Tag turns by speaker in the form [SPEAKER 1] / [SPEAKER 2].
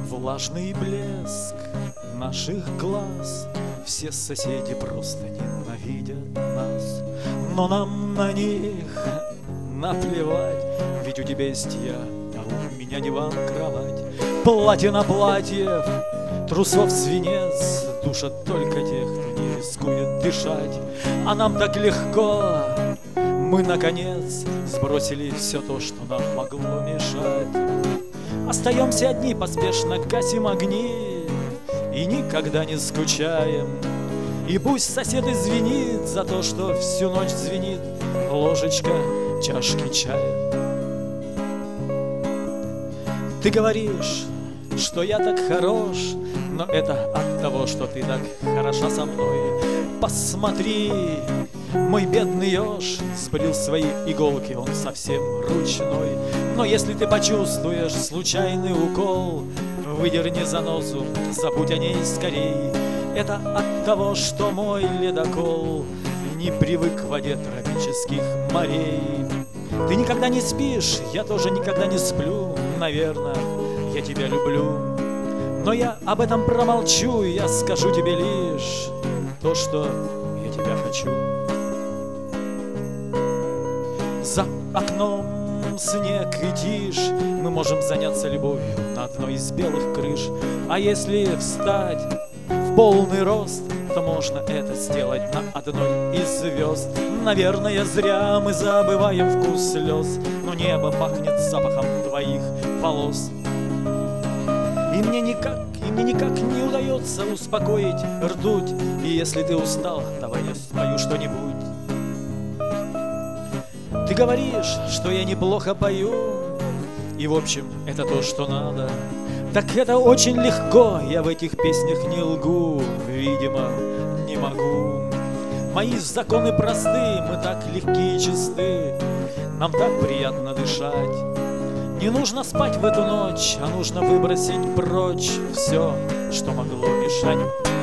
[SPEAKER 1] Влажный блеск наших глаз, все соседи просто ненавидят нас, но нам на них наплевать, ведь у тебя есть я, а у меня диван, кровать. Платье на платье, трусов свинец, душат только тех, кто не рискует дышать. А нам так легко, мы наконец сбросили все то, что нам могло мешать. Остаемся одни, поспешно гасим огни и никогда не скучаем. И пусть сосед извинит за то, что всю ночь звенит ложечка чашки чая. Ты говоришь, что я так хорош, но это от того, что ты так хороша со мной. Посмотри, мой бедный еж сбрил свои иголки, он совсем ручной. Но если ты почувствуешь случайный укол, выдерни занозу, забудь о ней скорей. Это от того, что мой ледокол не привык к воде тропических морей. Ты никогда не спишь, я тоже никогда не сплю. Наверное, я тебя люблю, но я об этом промолчу. Я скажу тебе лишь то, что я тебя хочу. За окном снег и тишь, мы можем заняться любовью на одной из белых крыш. А если встать в полный рост, то можно это сделать на одной из звезд. Наверное, зря мы забываем вкус слез, но небо пахнет запахом твоих волос. И мне никак не удается успокоить ртуть. И если ты устал, давай я спою что-нибудь. Ты говоришь, что я неплохо пою, и в общем это то, что надо. Так это очень легко, я в этих песнях не лгу, видимо, не могу. Мои законы просты, мы так легки и чисты, нам так приятно дышать. Не нужно спать в эту ночь, а нужно выбросить прочь все, что могло мешать.